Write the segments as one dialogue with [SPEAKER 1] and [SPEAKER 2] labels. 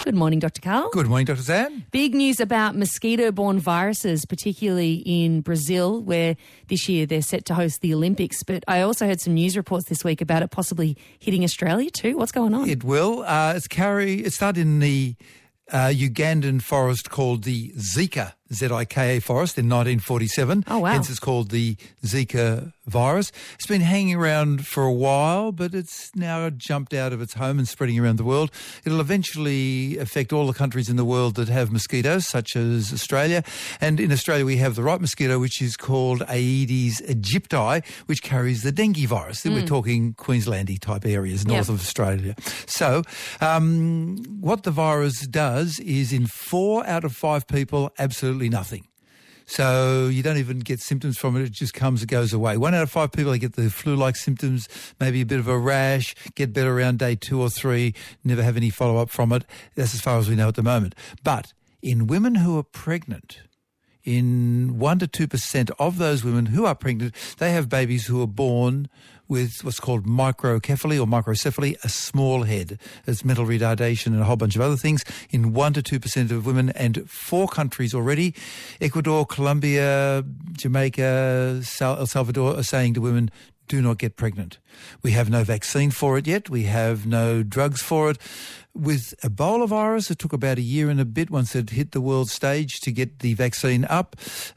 [SPEAKER 1] Good morning, Dr. Karl.
[SPEAKER 2] Good morning, Dr. Zan.
[SPEAKER 1] Big news about mosquito-borne viruses, particularly in Brazil, where this year they're set to host the Olympics. But I also heard some news reports this week about it possibly hitting Australia too. What's going on?
[SPEAKER 2] It will. It started in the Ugandan forest called the Zika, Z-I-K-A forest in 1947.
[SPEAKER 1] Oh, wow.
[SPEAKER 2] Hence it's called the Zika virus. It's been hanging around for a while, but it's now jumped out of its home and spreading around the world. It'll eventually affect all the countries in the world that have mosquitoes, such as Australia. And in Australia, we have the right mosquito, which is called Aedes aegypti, which carries the dengue virus. We're talking Queenslandy type areas, north of Australia. So what the virus does is in 4 out of 5 people, absolutely nothing. So you don't even get symptoms from it. It just comes and goes away. 1 out of 5 people, they get the flu-like symptoms, maybe a bit of a rash, get better around day 2 or 3, never have any follow-up from it. That's as far as we know at the moment. But in women who are pregnant, in 1 to 2% of those women who are pregnant, they have babies who are born with what's called microcephaly or microcephaly, a small head. There's mental retardation and a whole bunch of other things in 1 to 2% of women, and 4 countries already, Ecuador, Colombia, Jamaica, El Salvador, are saying to women, do not get pregnant. We have no vaccine for it yet. We have no drugs for it. With Ebola virus, it took about a year and a bit once it hit the world stage to get the vaccine up.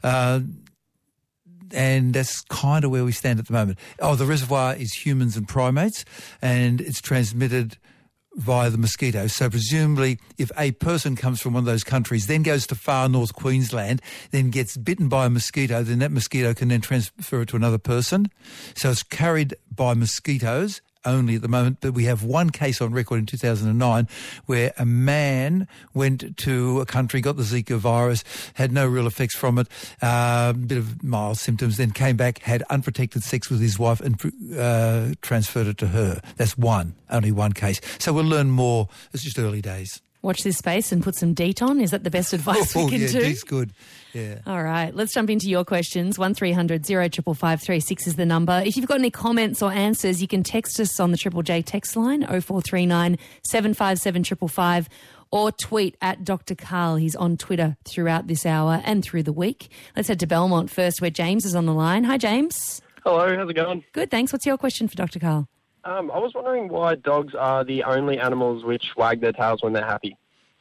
[SPEAKER 2] And that's kind of where we stand at the moment. Oh, the reservoir is humans and primates, and it's transmitted via the mosquito. So presumably, if a person comes from one of those countries, then goes to far north Queensland, then gets bitten by a mosquito, then that mosquito can then transfer it to another person. So it's carried by mosquitoes only at the moment, but we have 1 case on record in 2009 where a man went to a country, got the Zika virus, had no real effects from it, a bit of mild symptoms, then came back, had unprotected sex with his wife and transferred it to her. That's only one case. So we'll learn more. It's just early days.
[SPEAKER 1] Watch this space and put some DEET on. Is that the best advice we can do?
[SPEAKER 2] DEET's good. Yeah.
[SPEAKER 1] All right. Let's jump into your questions. 1300 055536 is the number. If you've got any comments or answers, you can text us on the Triple J text line 0439 757 555 or tweet at Dr. Karl. He's on Twitter throughout this hour and through the week. Let's head to Belmont first, where James is on the line. Hi, James.
[SPEAKER 3] Hello, how's it going?
[SPEAKER 1] Good, thanks. What's your question for Dr. Karl?
[SPEAKER 3] I was wondering why dogs are the only animals which wag their tails when they're happy.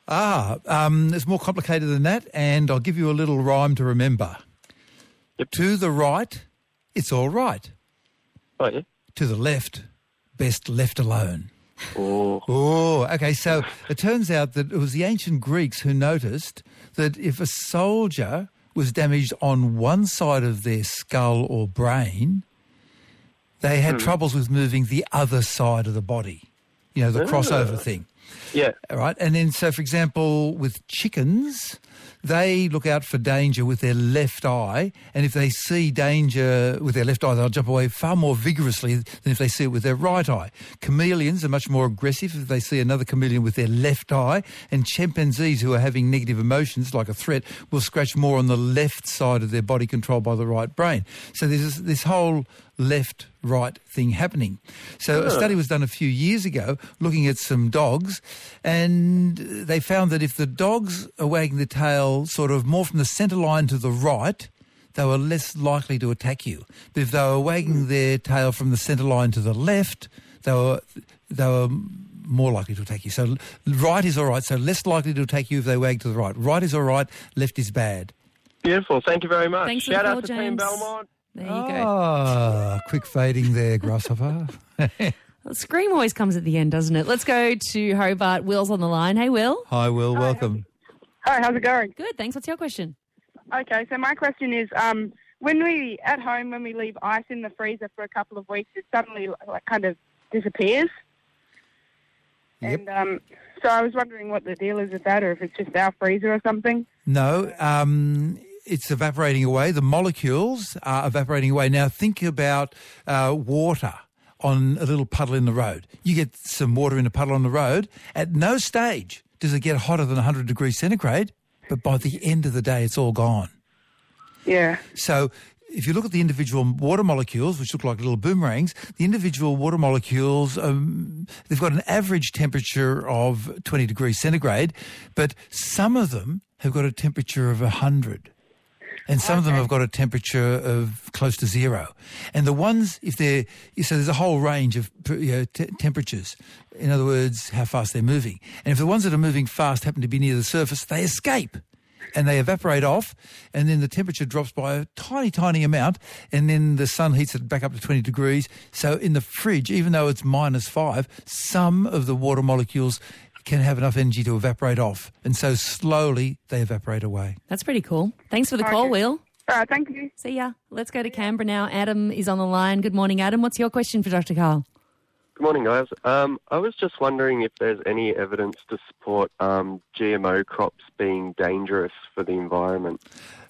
[SPEAKER 2] It's more complicated than that, and I'll give you a little rhyme to remember.
[SPEAKER 3] Yep.
[SPEAKER 2] To the right, it's all right.
[SPEAKER 3] Oh, yeah?
[SPEAKER 2] To the left, best left alone.
[SPEAKER 3] Oh,
[SPEAKER 2] okay, so it turns out that it was the ancient Greeks who noticed that if a soldier was damaged on one side of their skull or brain, they had troubles with moving the other side of the body. You know, the crossover thing.
[SPEAKER 3] Yeah.
[SPEAKER 2] All right. And then, so for example, with chickens, they look out for danger with their left eye. And if they see danger with their left eye, they'll jump away far more vigorously than if they see it with their right eye. Chameleons are much more aggressive if they see another chameleon with their left eye. And chimpanzees who are having negative emotions, like a threat, will scratch more on the left side of their body controlled by the right brain. So there's this whole left-right thing happening. So a study was done a few years ago looking at some dogs, and they found that if the dogs are wagging the tail sort of more from the centre line to the right, they were less likely to attack you. But if they were wagging their tail from the centre line to the left, they were more likely to attack you. So right is all right, so less likely to attack you if they wag to the right. Right is all right, left is bad.
[SPEAKER 3] Beautiful. Thank you very much.
[SPEAKER 1] Thanks for
[SPEAKER 3] Shout
[SPEAKER 1] the call,
[SPEAKER 3] out to
[SPEAKER 1] James.
[SPEAKER 3] Team Belmont.
[SPEAKER 1] There you go.
[SPEAKER 2] Quick fading there, Grasshopper.
[SPEAKER 1] Well, scream always comes at the end, doesn't it? Let's go to Hobart. Will's on the line. Hey, Will.
[SPEAKER 2] Hi, Will. Welcome.
[SPEAKER 4] Hi, how's it going?
[SPEAKER 1] Good, thanks. What's your question?
[SPEAKER 4] Okay, so my question is, when we leave ice in the freezer for a couple of weeks, it suddenly kind of disappears.
[SPEAKER 2] Yep.
[SPEAKER 4] And so I was wondering what the deal is with that, or if it's just our freezer or something.
[SPEAKER 2] No, it's evaporating away. The molecules are evaporating away. Now, think about water on a little puddle in the road. You get some water in a puddle on the road. At no stage does it get hotter than 100 degrees centigrade, but by the end of the day, it's all gone.
[SPEAKER 4] Yeah.
[SPEAKER 2] So if you look at the individual water molecules, which look like little boomerangs, the individual water molecules, they've got an average temperature of 20 degrees centigrade, but some of them have got a temperature of 100. And some of them have got a temperature of close to 0. And the ones, so there's a whole range of temperatures. In other words, how fast they're moving. And if the ones that are moving fast happen to be near the surface, they escape. And they evaporate off, and then the temperature drops by a tiny, tiny amount, and then the sun heats it back up to 20 degrees. So in the fridge, even though it's -5, some of the water molecules can have enough energy to evaporate off. And so slowly they evaporate away.
[SPEAKER 1] That's pretty cool. Thanks for the call, Will.
[SPEAKER 4] All right, thank you.
[SPEAKER 1] See ya. Let's go to Canberra now. Adam is on the line. Good morning, Adam. What's your question for Dr. Karl?
[SPEAKER 3] Good morning, guys. I was just wondering if there's any evidence to support GMO crops being dangerous for the environment.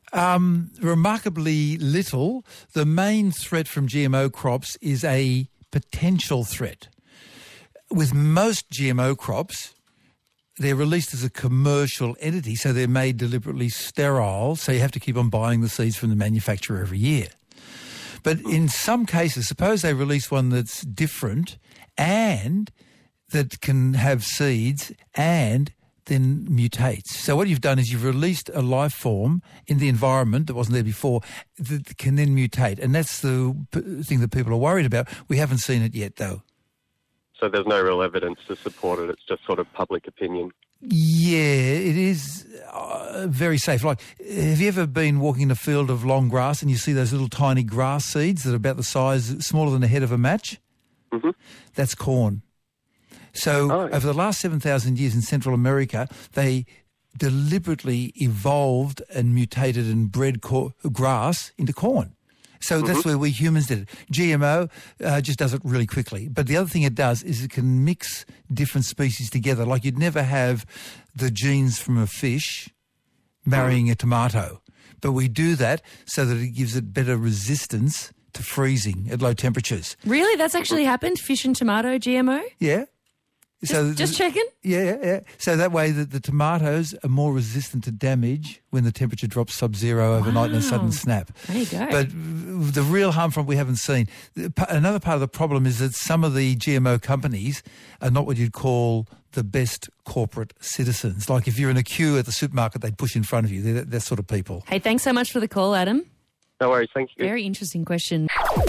[SPEAKER 2] Remarkably little. The main threat from GMO crops is a potential threat. With most GMO crops, they're released as a commercial entity, so they're made deliberately sterile, so you have to keep on buying the seeds from the manufacturer every year. But in some cases, suppose they release one that's different and that can have seeds and then mutates. So what you've done is you've released a life form in the environment that wasn't there before that can then mutate. And that's the thing that people are worried about. We haven't seen it yet, though.
[SPEAKER 3] So there's no real evidence to support it. It's just sort of public opinion.
[SPEAKER 2] Yeah, it is very safe. Like, have you ever been walking in a field of long grass and you see those little tiny grass seeds that are about the size, smaller than the head of a match?
[SPEAKER 3] Mm-hmm.
[SPEAKER 2] That's corn. So over the last 7,000 years in Central America, they deliberately evolved and mutated and bred grass into corn. So that's where we humans did it. GMO just does it really quickly. But the other thing it does is it can mix different species together. Like you'd never have the genes from a fish marrying a tomato. But we do that so that it gives it better resistance to freezing at low temperatures.
[SPEAKER 1] Really? That's actually happened? Fish and tomato GMO?
[SPEAKER 2] Yeah.
[SPEAKER 1] Just checking?
[SPEAKER 2] Yeah. So that way the tomatoes are more resistant to damage when the temperature drops sub-zero overnight in a sudden snap.
[SPEAKER 1] There you go.
[SPEAKER 2] But the real harm from it we haven't seen. Another part of the problem is that some of the GMO companies are not what you'd call the best corporate citizens. Like if you're in a queue at the supermarket, they'd push in front of you. They're that sort of people.
[SPEAKER 1] Hey, thanks so much for the call, Adam.
[SPEAKER 3] No worries, thank you.
[SPEAKER 1] Very interesting question.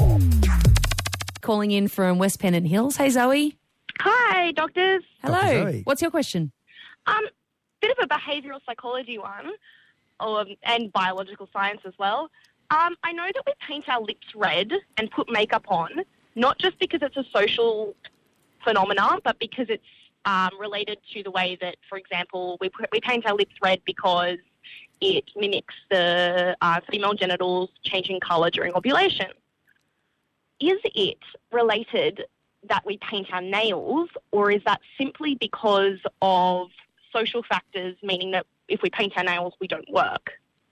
[SPEAKER 1] Calling in from West Pennant Hills. Hey, Zoe.
[SPEAKER 5] Hi, doctors.
[SPEAKER 1] Hello.
[SPEAKER 2] Dr. Zoe.
[SPEAKER 1] What's your question?
[SPEAKER 5] Bit of a behavioural psychology one, and biological science as well. I know that we paint our lips red and put makeup on, not just because it's a social phenomenon, but because it's related to the way that, for example, we paint our lips red because it mimics the female genitals changing colour during ovulation. Is it related that we paint our nails, or is that simply because of social factors, meaning that if we paint our nails, we don't work?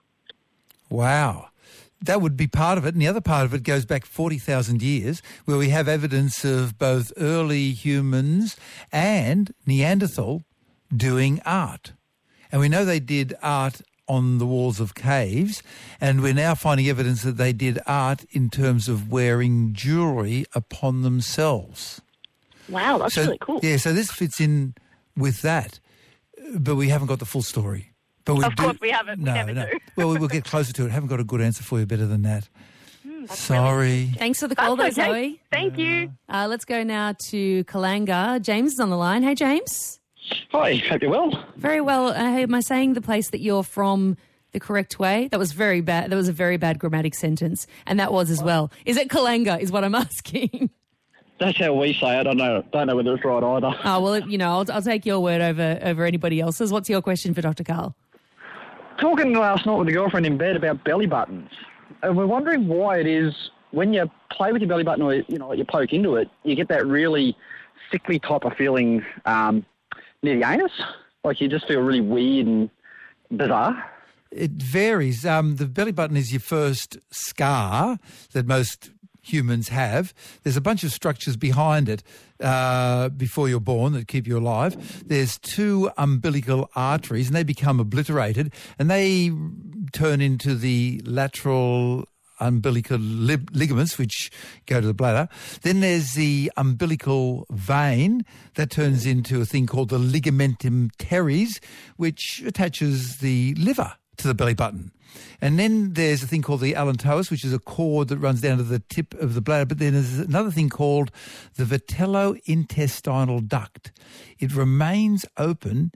[SPEAKER 2] Wow. That would be part of it. And the other part of it goes back 40,000 years, where we have evidence of both early humans and Neanderthal doing art. And we know they did art on the walls of caves, and we're now finding evidence that they did art in terms of wearing jewellery upon themselves.
[SPEAKER 5] Wow, that's really cool.
[SPEAKER 2] Yeah, so this fits in with that, but we haven't got the full story. But
[SPEAKER 5] Of course we haven't.
[SPEAKER 2] No,
[SPEAKER 5] we never do.
[SPEAKER 2] Well, we'll get closer to it. Haven't got a good answer for you better than that. Sorry.
[SPEAKER 1] Thanks for the call,
[SPEAKER 5] That's
[SPEAKER 1] though,
[SPEAKER 5] okay.
[SPEAKER 1] Zoe.
[SPEAKER 5] Thank you.
[SPEAKER 1] Let's go now to Kalanga. James is on the line. Hey, James.
[SPEAKER 6] Hi, hope you're well.
[SPEAKER 1] Very well. Am I saying the place that you're from the correct way? That was very bad. That was a very bad grammatic sentence, and that was as well. Is it Kalanga is what I'm asking?
[SPEAKER 6] That's how we say it. I don't know whether it's right either.
[SPEAKER 1] Oh, well, I'll take your word over anybody else's. What's your question for Dr. Karl?
[SPEAKER 6] Talking last night with a girlfriend in bed about belly buttons, and we're wondering why it is when you play with your belly button or you poke into it, you get that really sickly type of feeling near the anus. Like you just feel really weird and bizarre.
[SPEAKER 2] It varies. The belly button is your first scar that most humans have. There's a bunch of structures behind it before you're born that keep you alive. There's 2 umbilical arteries, and they become obliterated, and they turn into the lateral umbilical ligaments, which go to the bladder. Then there's the umbilical vein that turns into a thing called the ligamentum teres, which attaches the liver to the belly button. And then there's a thing called the allantois, which is a cord that runs down to the tip of the bladder. But then there's another thing called the vitellointestinal duct. It remains open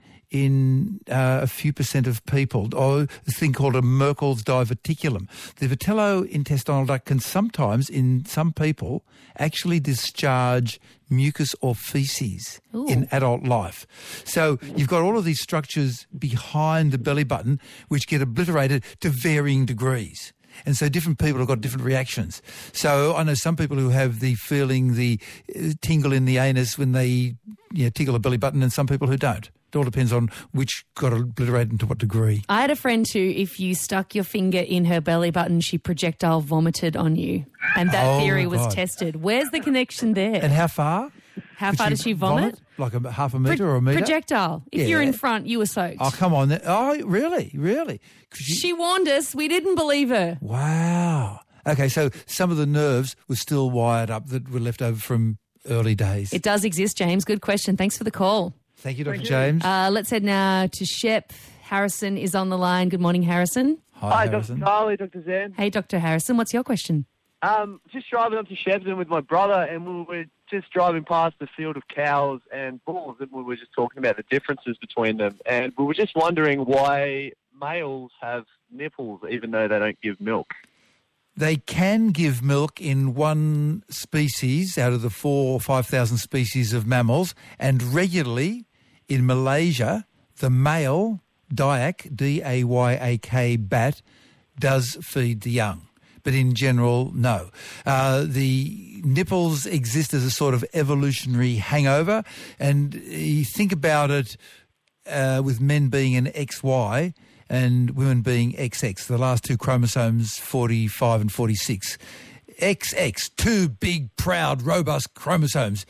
[SPEAKER 2] in a few percent of people, or a thing called a Merkel's diverticulum. The vitellointestinal duct can sometimes, in some people, actually discharge mucus or feces in adult life. So you've got all of these structures behind the belly button which get obliterated to varying degrees. And so different people have got different reactions. So I know some people who have the feeling, the tingle in the anus when they tickle a belly button, and some people who don't. It all depends on which got obliterated and to what degree.
[SPEAKER 1] I had a friend who, if you stuck your finger in her belly button, she projectile vomited on you. And that theory was tested. Where's the connection there?
[SPEAKER 2] And how far?
[SPEAKER 1] How far does she vomit?
[SPEAKER 2] Like a half a metre or a metre?
[SPEAKER 1] Projectile. If you're in front, you were soaked.
[SPEAKER 2] Oh, come on. Oh, really? Really?
[SPEAKER 1] She warned us. We didn't believe her.
[SPEAKER 2] Wow. Okay, so some of the nerves were still wired up that were left over from early days.
[SPEAKER 1] It does exist, James. Good question. Thanks for the call.
[SPEAKER 2] Thank you, Dr. James.
[SPEAKER 1] Let's head now to Shep. Harrison is on the line. Good morning, Harrison.
[SPEAKER 2] Hi, Harrison.
[SPEAKER 7] Dr. Charlie, Dr. Zan.
[SPEAKER 1] Hey, Dr. Harrison. What's your question?
[SPEAKER 7] Just driving up to Shepparton with my brother, and we were just driving past the field of cows and bulls, and we were just talking about the differences between them. And we were just wondering why males have nipples even though they don't give milk.
[SPEAKER 2] They can give milk in one species out of the 4,000 or 5,000 species of mammals, and regularly in Malaysia, the male Dayak, D-A-Y-A-K, bat, does feed the young. But in general, no. The nipples exist as a sort of evolutionary hangover, and you think about it with men being an XY and women being XX, the last two chromosomes, 45 and 46. XX, two big, proud, robust chromosomes.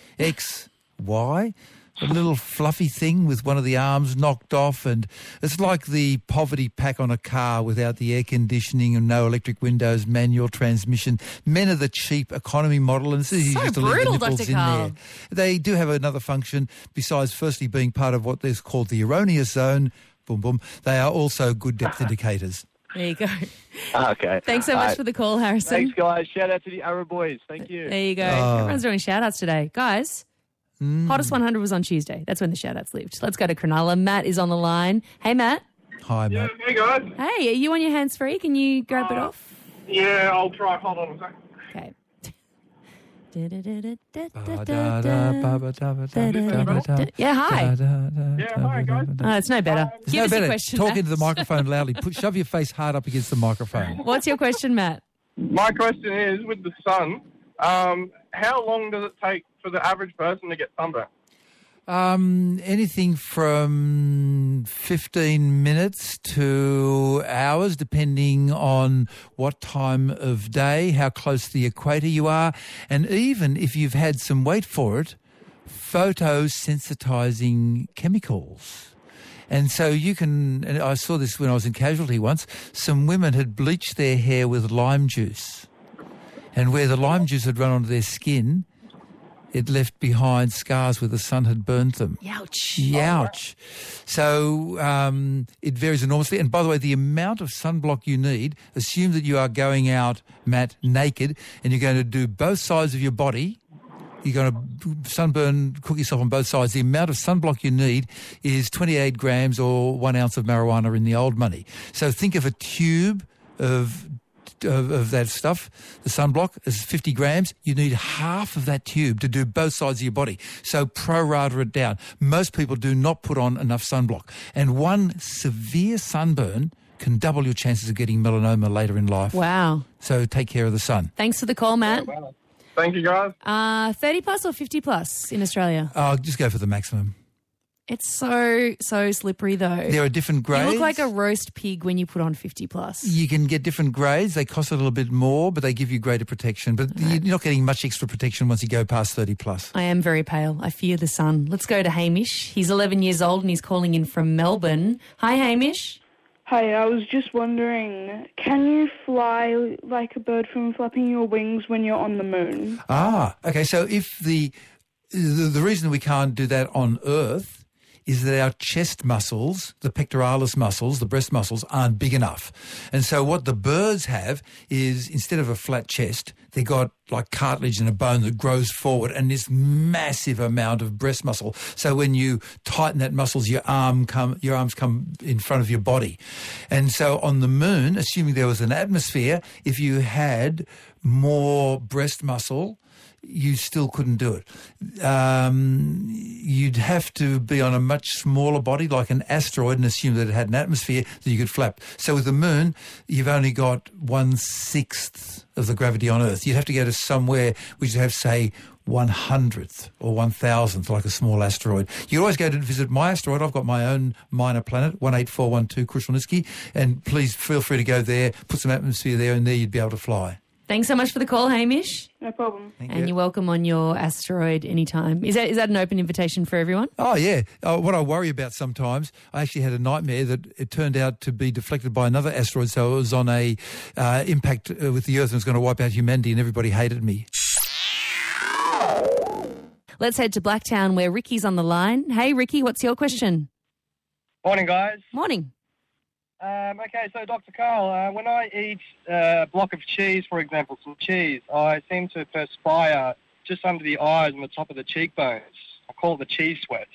[SPEAKER 2] XY, a little fluffy thing with one of the arms knocked off, and it's like the poverty pack on a car without the air conditioning and no electric windows, manual transmission. Men are the cheap economy model, and it's easy just to leave the nipples in there. They do have another function besides firstly being part of what is called the erroneous zone. Boom, boom. They are also good depth indicators.
[SPEAKER 1] There you go.
[SPEAKER 7] Okay.
[SPEAKER 1] Thanks so much for the call, Harrison.
[SPEAKER 7] Thanks, guys. Shout out to the Arrow boys. Thank you.
[SPEAKER 1] There you go. Everyone's doing shout-outs today. Guys, Hottest 100 was on Tuesday. That's when the shout-outs lived. Let's go to Cronulla. Matt is on the line. Hey, Matt.
[SPEAKER 2] Hi, Matt.
[SPEAKER 8] Hey, guys.
[SPEAKER 1] Hey, are you on your hands-free? Can you grab it off?
[SPEAKER 8] Yeah, I'll try. Hold on a second.
[SPEAKER 1] Okay. Yeah, hi.
[SPEAKER 8] Yeah, hi, guys.
[SPEAKER 1] It's no better. Give us a question,
[SPEAKER 2] Talk
[SPEAKER 1] Matt.
[SPEAKER 2] into the microphone loudly. Shove your face hard up against the microphone.
[SPEAKER 1] What's your question, Matt?
[SPEAKER 8] My question is, with the sun, how long does it take for the average person to get sunburn?
[SPEAKER 2] Anything from 15 minutes to hours, depending on what time of day, how close to the equator you are, and even if you've had some, wait for it, photosensitizing chemicals. And so you can, and I saw this when I was in casualty once, some women had bleached their hair with lime juice. And where the lime juice had run onto their skin, it left behind scars where the sun had burnt them.
[SPEAKER 1] Youch.
[SPEAKER 2] Youch. So it varies enormously. And by the way, the amount of sunblock you need, assume that you are going out, Matt, naked, and you're going to do both sides of your body. You're going to sunburn, cook yourself on both sides. The amount of sunblock you need is 28 grams or 1 ounce of marijuana in the old money. So think of a tube of that stuff, the sunblock, is 50 grams. You need half of that tube to do both sides of your body. So pro-rata it down. Most people do not put on enough sunblock. And one severe sunburn can double your chances of getting melanoma later in life.
[SPEAKER 1] Wow.
[SPEAKER 2] So take care of the sun.
[SPEAKER 1] Thanks for the call, Matt.
[SPEAKER 8] Thank you, guys.
[SPEAKER 1] 30 plus or 50 plus in Australia?
[SPEAKER 2] Just go for the maximum.
[SPEAKER 1] It's so slippery, though.
[SPEAKER 2] There are different grades.
[SPEAKER 1] You look like a roast pig when you put on 50 plus.
[SPEAKER 2] You can get different grades. They cost a little bit more, but they give you greater protection. But you're not getting much extra protection once you go past 30 plus.
[SPEAKER 1] I am very pale. I fear the sun. Let's go to Hamish. He's 11 years old and he's calling in from Melbourne. Hi, Hamish.
[SPEAKER 9] Hi, I was just wondering, can you fly like a bird from flapping your wings when you're on the moon?
[SPEAKER 2] Ah, okay. So if the reason we can't do that on Earth is that our chest muscles, the pectoralis muscles, the breast muscles, aren't big enough. And so what the birds have is, instead of a flat chest, they got like cartilage and a bone that grows forward and this massive amount of breast muscle. So when you tighten that muscles, your arms come in front of your body. And so on the moon, assuming there was an atmosphere, if you had more breast muscle, you still couldn't do it. You'd have to be on a much smaller body, like an asteroid, and assume that it had an atmosphere that you could flap. So with the moon, you've only got 1/6 of the gravity on Earth. You'd have to go to somewhere which would have, say, 100th or 1,000th, like a small asteroid. You always go to visit my asteroid. I've got my own minor planet, 18412 Krushelnitsky, and please feel free to go there, put some atmosphere there, and there you'd be able to fly.
[SPEAKER 1] Thanks so much for the call, Hamish.
[SPEAKER 9] No problem.
[SPEAKER 1] And you're welcome on your asteroid anytime. Is that an open invitation for everyone?
[SPEAKER 2] Oh, yeah. What I worry about sometimes, I actually had a nightmare that it turned out to be deflected by another asteroid, so it was on a impact with the Earth and was going to wipe out humanity, and everybody hated me.
[SPEAKER 1] Let's head to Blacktown where Ricky's on the line. Hey, Ricky, what's your question?
[SPEAKER 10] Morning, guys.
[SPEAKER 1] Morning.
[SPEAKER 10] Okay, so Dr. Carl, when I eat a block of cheese, for example, some cheese, I seem to perspire just under the eyes and the top of the cheekbones. I call it the cheese sweat.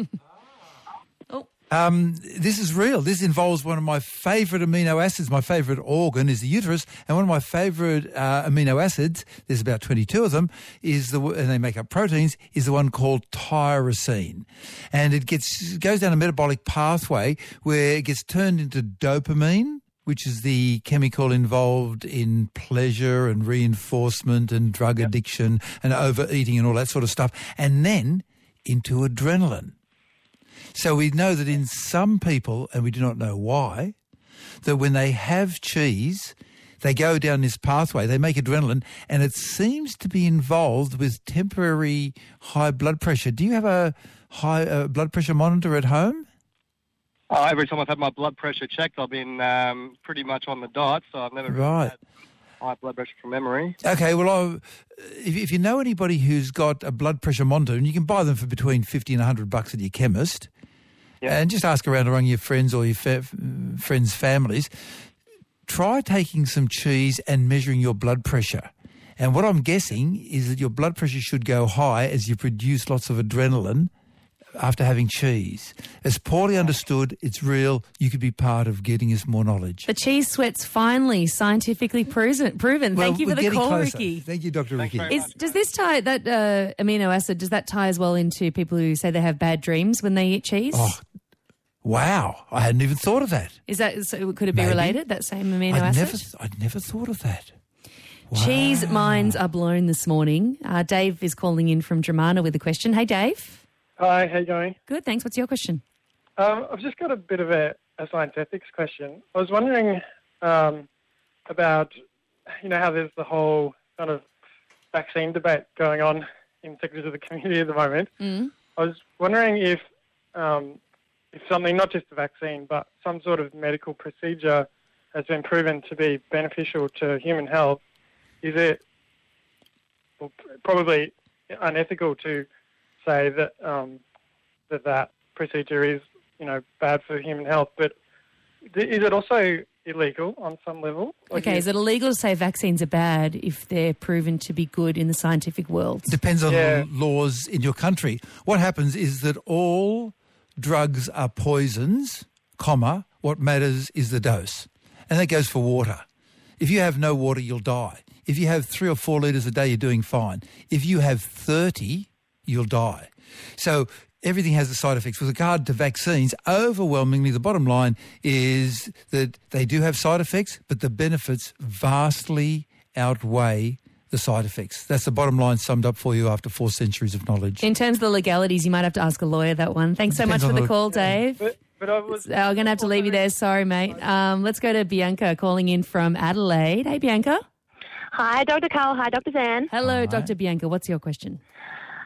[SPEAKER 2] This is real. This involves one of my favourite amino acids. My favourite organ is the uterus, and one of my favourite amino acids, there's about 22 of them, and they make up proteins, is the one called tyrosine. And it goes down a metabolic pathway where it gets turned into dopamine, which is the chemical involved in pleasure and reinforcement and drug addiction and overeating and all that sort of stuff, and then into adrenaline. So we know that in some people, and we do not know why, that when they have cheese, they go down this pathway, they make adrenaline, and it seems to be involved with temporary high blood pressure. Do you have a high blood pressure monitor at home?
[SPEAKER 10] Every time I've had my blood pressure checked, I've been pretty much on the dot, so I've never really had high blood pressure from memory.
[SPEAKER 2] Okay, well, if you know anybody who's got a blood pressure monitor, and you can buy them for between $50 and $100 at your chemist, and just ask around among your friends or your friends' families, try taking some cheese and measuring your blood pressure. And what I'm guessing is that your blood pressure should go high as you produce lots of adrenaline after having cheese. It's poorly understood. It's real. You could be part of getting us more knowledge.
[SPEAKER 1] The cheese sweat's finally scientifically proven. Thank you for the call,
[SPEAKER 2] closer.
[SPEAKER 1] Ricky.
[SPEAKER 2] Thank you, Dr. Ricky.
[SPEAKER 1] Does this tie, that amino acid, does that tie as well into people who say they have bad dreams when they eat cheese?
[SPEAKER 2] Oh, wow. I hadn't even thought of that.
[SPEAKER 1] Is that, so could it be related, that same amino acid?
[SPEAKER 2] I'd never thought of that. Wow.
[SPEAKER 1] Cheese minds are blown this morning. Dave is calling in from Dramana with a question. Hey, Dave.
[SPEAKER 11] Hi, how you going?
[SPEAKER 1] Good, thanks. What's your question?
[SPEAKER 11] I've just got a bit of a science ethics question. I was wondering about, how there's the whole kind of vaccine debate going on in sectors of the community at the moment.
[SPEAKER 1] Mm.
[SPEAKER 11] I was wondering if something, not just the vaccine, but some sort of medical procedure has been proven to be beneficial to human health, is it probably unethical to say that that procedure is, bad for human health, but is it also illegal on some level?
[SPEAKER 1] Okay, is it illegal to say vaccines are bad if they're proven to be good in the scientific world?
[SPEAKER 2] Depends on the laws in your country. What happens is that all drugs are poisons, what matters is the dose. And that goes for water. If you have no water, you'll die. If you have 3 or 4 litres a day, you're doing fine. If you have 30, you'll die. So everything has the side effects. With regard to vaccines, overwhelmingly the bottom line is that they do have side effects, but the benefits vastly outweigh the side effects. That's the bottom line summed up for you after 4 centuries of knowledge.
[SPEAKER 1] In terms of the legalities, you might have to ask a lawyer that one. Thanks so much for the call, Dave.
[SPEAKER 11] But I was...
[SPEAKER 1] I'm going to have to leave you there. Sorry, mate. Let's go to Bianca calling in from Adelaide. Hey, Bianca.
[SPEAKER 12] Hi, Dr. Carl. Hi, Dr. Zan.
[SPEAKER 1] Hello, Dr. Bianca. What's your question?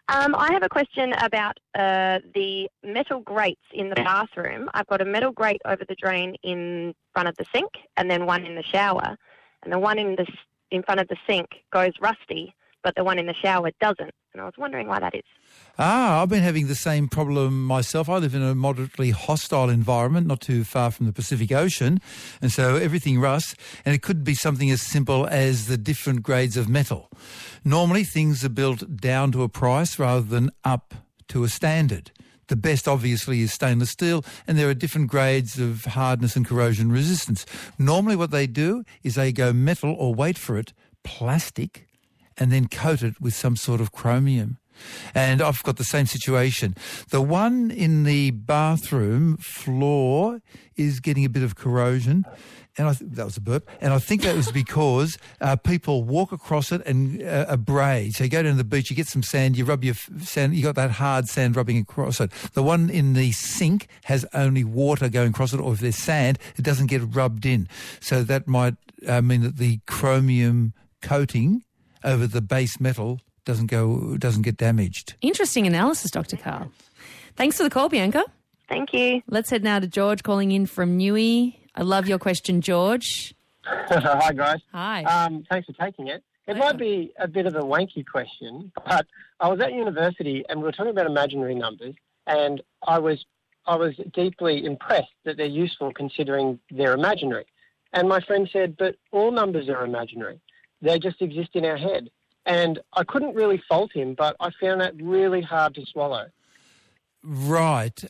[SPEAKER 12] I have a question about the metal grates in the bathroom. I've got a metal grate over the drain in front of the sink and then one in the shower. And the one in front of the sink goes rusty, but the one in the shower doesn't. And I was wondering why that is.
[SPEAKER 2] I've been having the same problem myself. I live in a moderately hostile environment, not too far from the Pacific Ocean, and so everything rusts, and it could be something as simple as the different grades of metal. Normally, things are built down to a price rather than up to a standard. The best, obviously, is stainless steel, and there are different grades of hardness and corrosion resistance. Normally what they do is they go metal, or wait for it, plastic, and then coat it with some sort of chromium. And I've got the same situation. The one in the bathroom floor is getting a bit of corrosion, and that was a burp. And I think that was because people walk across it and abrade. So you go down to the beach, you get some sand, you rub your sand, you got that hard sand rubbing across it. The one in the sink has only water going across it, or if there's sand, it doesn't get rubbed in. So that might mean that the chromium coating over the base metal doesn't get damaged.
[SPEAKER 1] Interesting analysis, Dr. Karl. Thanks for the call, Bianca.
[SPEAKER 12] Thank you.
[SPEAKER 1] Let's head now to George calling in from Newey. I love your question, George.
[SPEAKER 13] Hi, guys.
[SPEAKER 1] Hi.
[SPEAKER 13] Thanks for taking it. It might be a bit of a wanky question, but I was at university and we were talking about imaginary numbers, and I was deeply impressed that they're useful considering they're imaginary. And my friend said, but all numbers are imaginary. They just exist in our head. And I couldn't really fault him, but I found that really hard to swallow.
[SPEAKER 2] Right.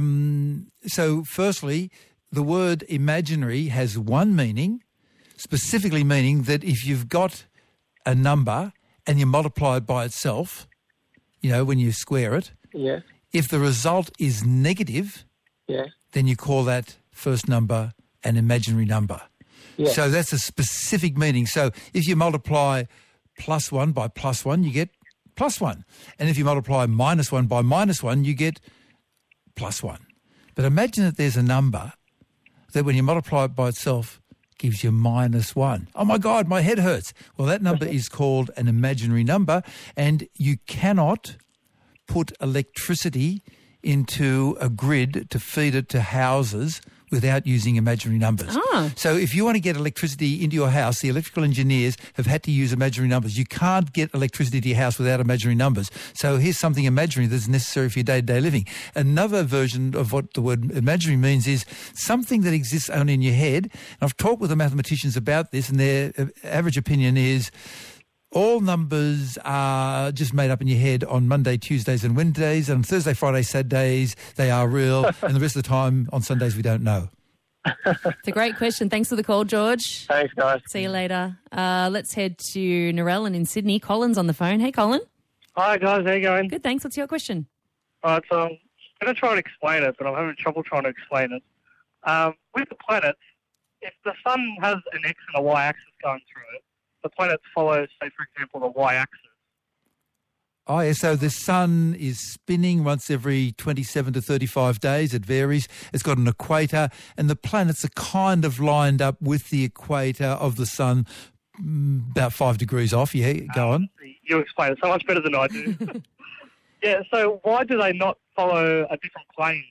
[SPEAKER 2] So firstly, the word imaginary has one meaning, specifically meaning that if you've got a number and you multiply it by itself, when you square it, if the result is negative, then you call that first number an imaginary number. So that's a specific meaning. So if you multiply +1 by +1, you get +1. And if you multiply -1 by -1, you get +1. But imagine that there's a number that when you multiply it by itself gives you -1. Oh my God, my head hurts. Well, that number is called an imaginary number, and you cannot put electricity into a grid to feed it to houses without using imaginary numbers. So if you want to get electricity into your house, the electrical engineers have had to use imaginary numbers. You can't get electricity to your house without imaginary numbers. So here's something imaginary that's necessary for your day-to-day living. Another version of what the word imaginary means is something that exists only in your head. And I've talked with the mathematicians about this, and their average opinion is all numbers are just made up in your head on Monday, Tuesdays and Wednesdays, and Thursday, Friday, Saturdays, they are real, and the rest of the time on Sundays we don't know.
[SPEAKER 1] It's a great question. Thanks for the call, George.
[SPEAKER 13] Thanks, guys.
[SPEAKER 1] See you later. Let's head to Narellan in Sydney. Colin's on the phone. Hey, Colin.
[SPEAKER 14] Hi, guys. How you going?
[SPEAKER 1] Good, thanks. What's your question?
[SPEAKER 14] All right, so I'm going to try and explain it, but I'm having trouble trying to explain it. With the planets, if the sun has an X and a Y axis going through it, the planets follow, say, for example, the Y-axis.
[SPEAKER 2] Oh, yeah, so the sun is spinning once every 27 to 35 days. It varies. It's got an equator, and the planets are kind of lined up with the equator of the sun about 5 degrees off. Yeah, go on.
[SPEAKER 14] You explain it so much better than I do. Yeah, so why do they not follow a different plane?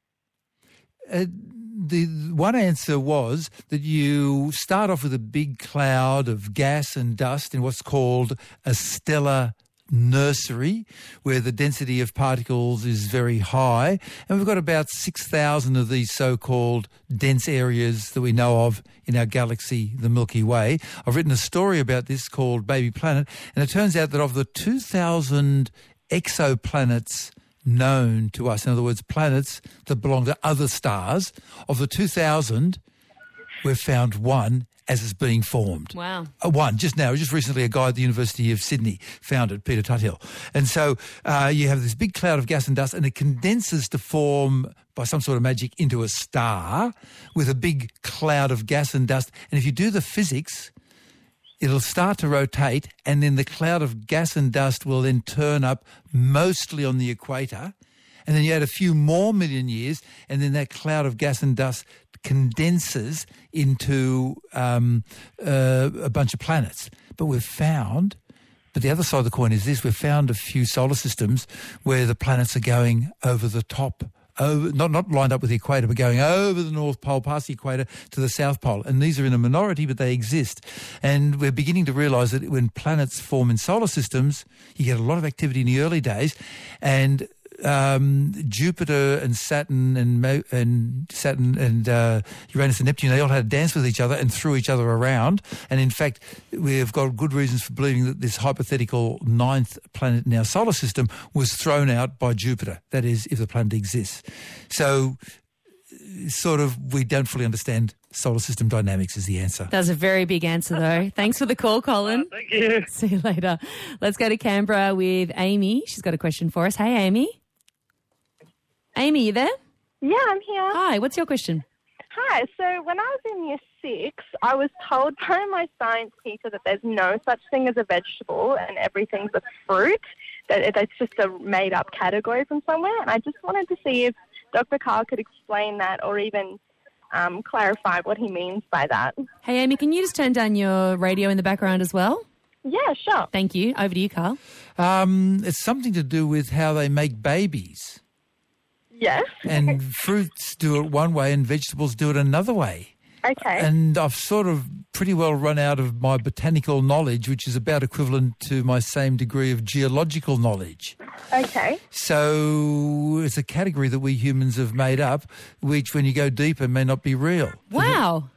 [SPEAKER 2] The one answer was that you start off with a big cloud of gas and dust in what's called a stellar nursery, where the density of particles is very high. And we've got about 6,000 of these so-called dense areas that we know of in our galaxy, the Milky Way. I've written a story about this called Baby Planet, and it turns out that of the 2,000 exoplanets known to us, in other words, planets that belong to other stars, of the 2,000, we've found one as it's being formed.
[SPEAKER 1] Wow.
[SPEAKER 2] One, just recently a guy at the University of Sydney found it, Peter Tuthill. And so you have this big cloud of gas and dust, and it condenses to form, by some sort of magic, into a star with a big cloud of gas and dust. And if you do the physics, it'll start to rotate, and then the cloud of gas and dust will then turn up mostly on the equator. And then you add a few more million years, and then that cloud of gas and dust condenses into a bunch of planets. But we've found But the other side of the coin is this. We've found a few solar systems where the planets are going over the top, not lined up with the equator, but going over the North Pole, past the equator to the South Pole. And these are in a minority, but they exist. And we're beginning to realise that when planets form in solar systems, you get a lot of activity in the early days. And Jupiter and Saturn and Uranus and Neptune, they all had a dance with each other and threw each other around. And in fact, we've got good reasons for believing that this hypothetical 9th planet in our solar system was thrown out by Jupiter. That is, if the planet exists. So sort of we don't fully understand solar system dynamics is the answer.
[SPEAKER 1] That was a very big answer, though. Thanks for the call, Colin.
[SPEAKER 14] Thank you.
[SPEAKER 1] See you later. Let's go to Canberra with Amy. She's got a question for us. Hey, Amy. Amy, you there?
[SPEAKER 15] Yeah, I'm here.
[SPEAKER 1] Hi, what's your question?
[SPEAKER 15] Hi. So when I was in year 6, I was told by my science teacher that there's no such thing as a vegetable and everything's a fruit, that it's just a made-up category from somewhere. And I just wanted to see if Dr. Karl could explain that or even clarify what he means by that.
[SPEAKER 1] Hey, Amy, can you just turn down your radio in the background as well?
[SPEAKER 15] Yeah, sure.
[SPEAKER 1] Thank you. Over to you, Karl.
[SPEAKER 2] It's something to do with how they make babies.
[SPEAKER 15] Yes.
[SPEAKER 2] And fruits do it one way and vegetables do it another way.
[SPEAKER 15] Okay.
[SPEAKER 2] And I've sort of pretty well run out of my botanical knowledge, which is about equivalent to my same degree of geological knowledge.
[SPEAKER 15] Okay.
[SPEAKER 2] So it's a category that we humans have made up, which when you go deeper may not be real.
[SPEAKER 1] Wow.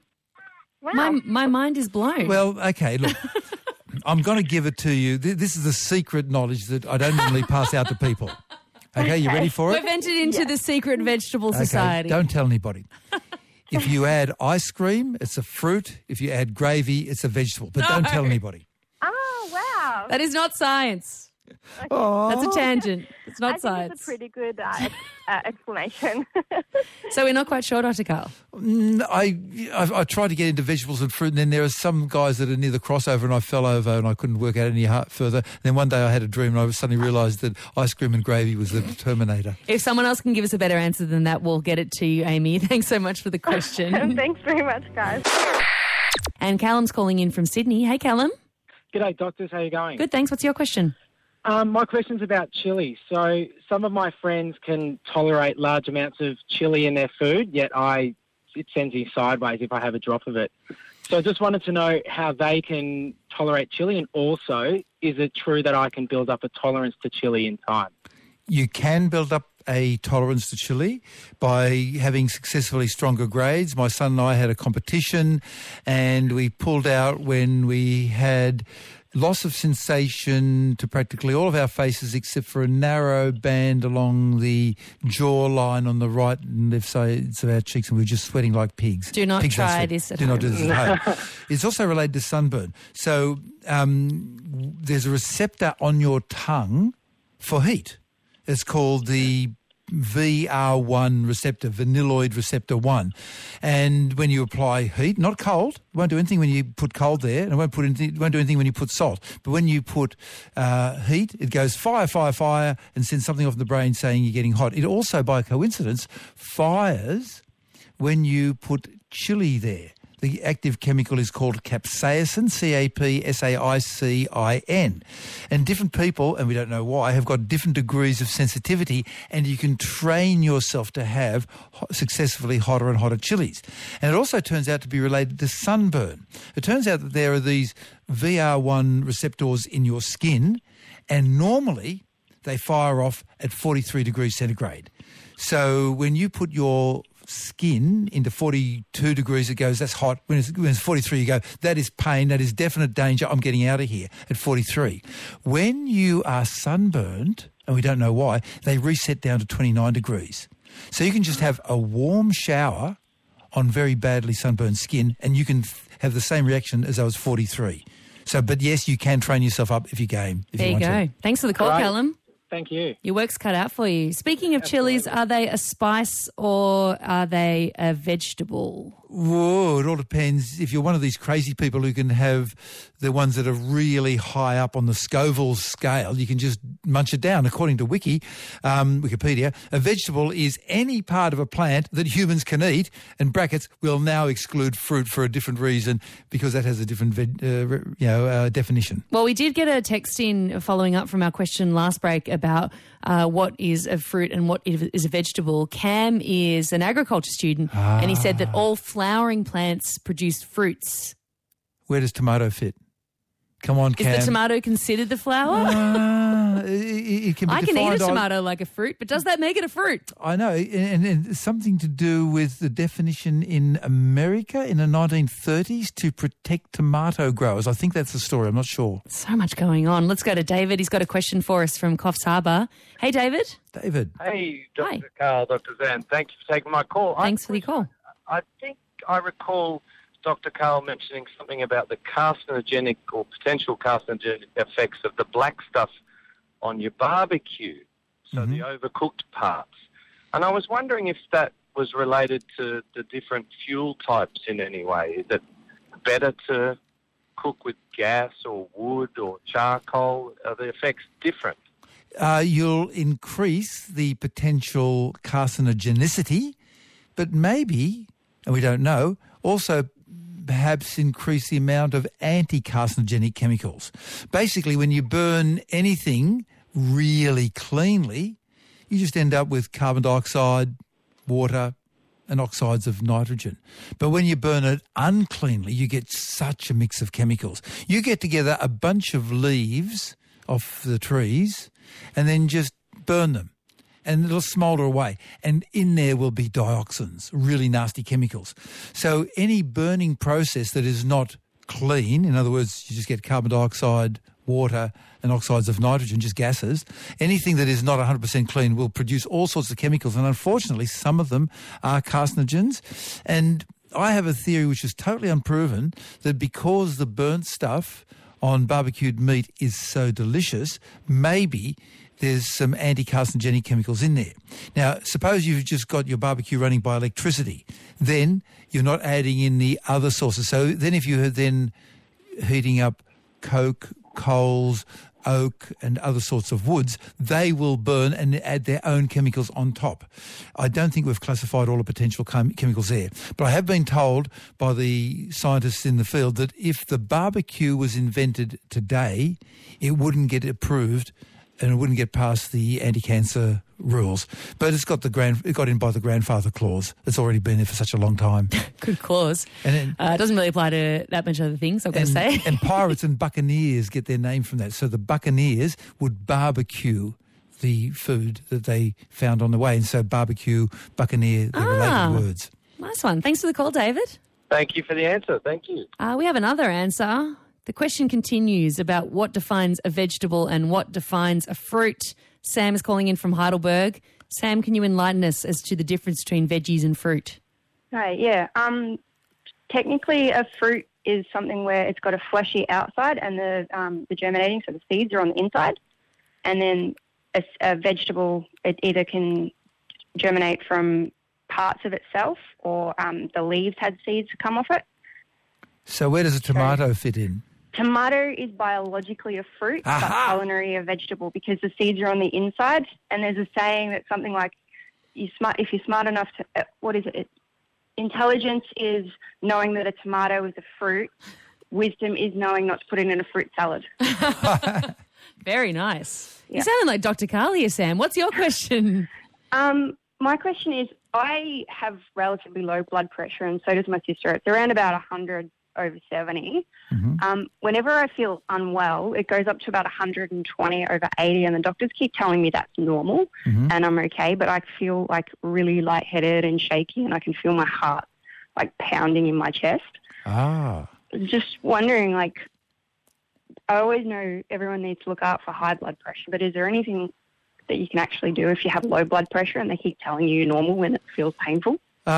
[SPEAKER 1] My mind is blown.
[SPEAKER 2] Well, okay, look. I'm going to give it to you. This is the secret knowledge that I don't normally pass out to people. Okay, you ready for it?
[SPEAKER 1] We've entered into the secret vegetable society.
[SPEAKER 2] Don't tell anybody. If you add ice cream, it's a fruit. If you add gravy, it's a vegetable. But don't tell anybody.
[SPEAKER 15] Oh, wow.
[SPEAKER 1] That is not science.
[SPEAKER 15] Okay.
[SPEAKER 1] That's a tangent. It's not science.
[SPEAKER 15] I think it's a pretty good explanation.
[SPEAKER 1] So we're not quite sure, Dr. Karl?
[SPEAKER 2] I tried to get into vegetables and fruit, and then there are some guys that are near the crossover, and I fell over and I couldn't work out any further. And then one day I had a dream and I suddenly realised that ice cream and gravy was the determinator.
[SPEAKER 1] If someone else can give us a better answer than that, we'll get it to you, Amy. Thanks so much for the question.
[SPEAKER 15] Thanks very much, guys.
[SPEAKER 1] And Callum's calling in from Sydney. Hey, Callum.
[SPEAKER 16] G'day, doctors. How you going?
[SPEAKER 1] Good, thanks. What's your question?
[SPEAKER 16] My question's about chili. So some of my friends can tolerate large amounts of chili in their food, yet it sends me sideways if I have a drop of it. So I just wanted to know how they can tolerate chili, and also, is it true that I can build up a tolerance to chili in time?
[SPEAKER 2] You can build up a tolerance to chili by having successfully stronger grades. My son and I had a competition, and we pulled out when we had loss of sensation to practically all of our faces except for a narrow band along the jawline on the right and left sides of our cheeks, and we were just sweating like pigs.
[SPEAKER 1] Do not try this at home.
[SPEAKER 2] Do not do this at home. It's also related to sunburn. So there's a receptor on your tongue for heat. It's called the VR1 receptor, vanilloid receptor 1. And when you apply heat, not cold, it won't do anything when you put cold there, and it won't do anything when you put salt. But when you put heat, it goes fire, fire, fire, and sends something off in the brain saying you're getting hot. It also, by coincidence, fires when you put chili there. The active chemical is called capsaicin, C-A-P-S-A-I-C-I-N. And different people, and we don't know why, have got different degrees of sensitivity, and you can train yourself to have successfully hotter and hotter chilies. And it also turns out to be related to sunburn. It turns out that there are these VR1 receptors in your skin, and normally they fire off at 43 degrees centigrade. So when you put your skin into 42 degrees, it goes, that's hot. When it's 43, you go, that is pain, that is definite danger, I'm getting out of here at 43. When you are sunburned, and we don't know why, they reset down to 29 degrees. So you can just have a warm shower on very badly sunburned skin, and you can have the same reaction as I was 43. So, but yes, you can train yourself up if you game.
[SPEAKER 1] There you go. Thanks for the call, Callum.
[SPEAKER 16] Thank you.
[SPEAKER 1] Your work's cut out for you. Speaking of chilies, are they a spice or are they a vegetable?
[SPEAKER 2] Whoa, it all depends. If you're one of these crazy people who can have the ones that are really high up on the Scoville scale, you can just munch it down. According to Wikipedia, a vegetable is any part of a plant that humans can eat, and brackets will now exclude fruit for a different reason because that has a different definition.
[SPEAKER 1] Well, we did get a text in following up from our question last break about what is a fruit and what is a vegetable. Cam is an agriculture student, and he said that all flowering plants produce fruits.
[SPEAKER 2] Where does tomato fit? Come on, Cam.
[SPEAKER 1] Is the tomato considered the flower?
[SPEAKER 2] It can be
[SPEAKER 1] I can eat a
[SPEAKER 2] defined
[SPEAKER 1] tomato like a fruit, but does that make it a fruit?
[SPEAKER 2] I know, and something to do with the definition in America in the 1930s to protect tomato growers. I think that's the story. I'm not sure.
[SPEAKER 1] So much going on. Let's go to David. He's got a question for us from Coffs Harbour. Hey, David.
[SPEAKER 2] David.
[SPEAKER 17] Hey, Dr. Carl, Dr. Zan. Thank you for taking my call.
[SPEAKER 1] Thanks for the call.
[SPEAKER 17] I think I recall Dr. Carl mentioning something about the carcinogenic or potential carcinogenic effects of the black stuff on your barbecue, so the overcooked parts. And I was wondering if that was related to the different fuel types in any way. Is it better to cook with gas or wood or charcoal? Are the effects different?
[SPEAKER 2] You'll increase the potential carcinogenicity, but maybe, and we don't know, also perhaps increase the amount of anti-carcinogenic chemicals. Basically, when you burn anything really cleanly, you just end up with carbon dioxide, water, and oxides of nitrogen. But when you burn it uncleanly, you get such a mix of chemicals. You get together a bunch of leaves off the trees and then just burn them, and it'll smoulder away. And in there will be dioxins, really nasty chemicals. So any burning process that is not clean, in other words, you just get carbon dioxide, water, and oxides of nitrogen, just gases, anything that is not 100% clean will produce all sorts of chemicals. And unfortunately, some of them are carcinogens. And I have a theory which is totally unproven, that because the burnt stuff on barbecued meat is so delicious, maybe there's some anti-carcinogenic chemicals in there. Now, suppose you've just got your barbecue running by electricity. Then you're not adding in the other sources. So then if you're then heating up coke, coals, oak and other sorts of woods, they will burn and add their own chemicals on top. I don't think we've classified all the potential chemicals there. But I have been told by the scientists in the field that if the barbecue was invented today, it wouldn't get approved and it wouldn't get past the anti-cancer rules. But it got in by the grandfather clause. It's already been there for such a long time.
[SPEAKER 1] Good clause.
[SPEAKER 2] And
[SPEAKER 1] it doesn't really apply to that much other things, I've got to say.
[SPEAKER 2] And pirates and buccaneers get their name from that. So the buccaneers would barbecue the food that they found on the way. And so barbecue, buccaneer, they're related words.
[SPEAKER 1] Nice one. Thanks for the call, David.
[SPEAKER 17] Thank you for the answer. Thank you.
[SPEAKER 1] We have another answer. The question continues about what defines a vegetable and what defines a fruit. Sam is calling in from Heidelberg. Sam, can you enlighten us as to the difference between veggies and fruit?
[SPEAKER 18] Right, yeah. Technically, a fruit is something where it's got a fleshy outside and the germinating, so the seeds are on the inside. And then a vegetable, it either can germinate from parts of itself or the leaves had seeds come off it.
[SPEAKER 2] So where does a tomato fit in?
[SPEAKER 18] Tomato is biologically a fruit, but culinary a vegetable because the seeds are on the inside. And there's a saying that's something like, if you're smart enough to, what is it? Intelligence is knowing that a tomato is a fruit. Wisdom is knowing not to put it in a fruit salad.
[SPEAKER 1] Very nice. Yeah. You sounded like Dr. Carl here, Sam. What's your question?
[SPEAKER 18] My question is, I have relatively low blood pressure and so does my sister. It's around about 100/70. Whenever I feel unwell, it goes up to about 120/80 and the doctors keep telling me that's normal and I'm okay, but I feel like really lightheaded and shaky and I can feel my heart like pounding in my chest. Just wondering, like, I always know everyone needs to look out for high blood pressure, but is there anything that you can actually do if you have low blood pressure and they keep telling you you're normal when it feels painful?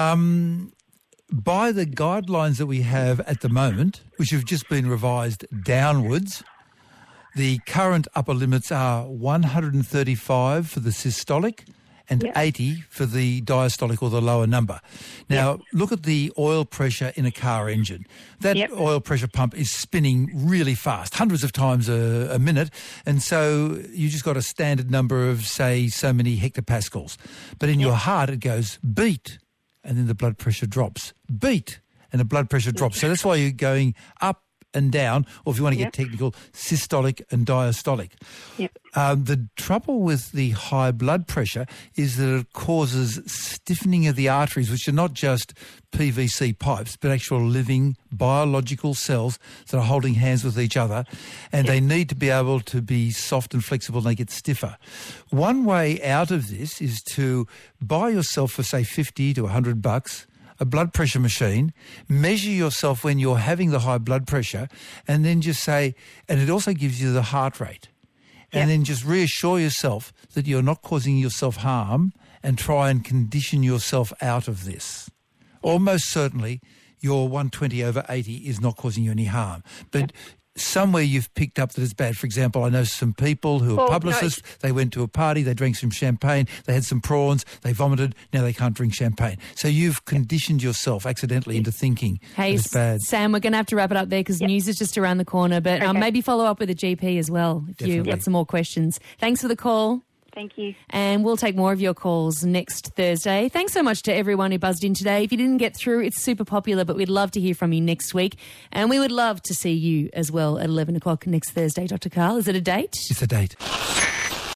[SPEAKER 2] By the guidelines that we have at the moment, which have just been revised downwards, The current upper limits are 135 for the systolic and 80 for the diastolic or the lower number. Now, look at the oil pressure in a car engine. That oil pressure pump is spinning really fast, hundreds of times a minute, and so you just got a standard number of, say, so many hectopascals. But in your heart, it goes beat, and then the blood pressure drops. Beat, and the blood pressure drops. So that's why you're going up and down, or if you want to get technical, systolic and diastolic. The trouble with the high blood pressure is that it causes stiffening of the arteries, which are not just PVC pipes, but actual living biological cells that are holding hands with each other, and they need to be able to be soft and flexible, and they get stiffer. One way out of this is to buy yourself for, say, $50 to $100 a blood pressure machine, measure yourself when you're having the high blood pressure, and then just say, and it also gives you the heart rate. And then just reassure yourself that you're not causing yourself harm and try and condition yourself out of this. Almost certainly your 120/80 is not causing you any harm. But somewhere you've picked up that it's bad. For example, I know some people who are publicists, they went to a party, they drank some champagne, they had some prawns, they vomited, now they can't drink champagne. So you've conditioned yourself accidentally into thinking that it's bad.
[SPEAKER 1] Sam, we're going to have to wrap it up there because news is just around the corner, but maybe follow up with a GP as well if you've got some more questions. Thanks for the call.
[SPEAKER 18] Thank you.
[SPEAKER 1] And we'll take more of your calls next Thursday. Thanks so much to everyone who buzzed in today. If you didn't get through, it's super popular, but we'd love to hear from you next week. And we would love to see you as well at 11 o'clock next Thursday, Dr. Karl. Is it a date?
[SPEAKER 2] It's a date.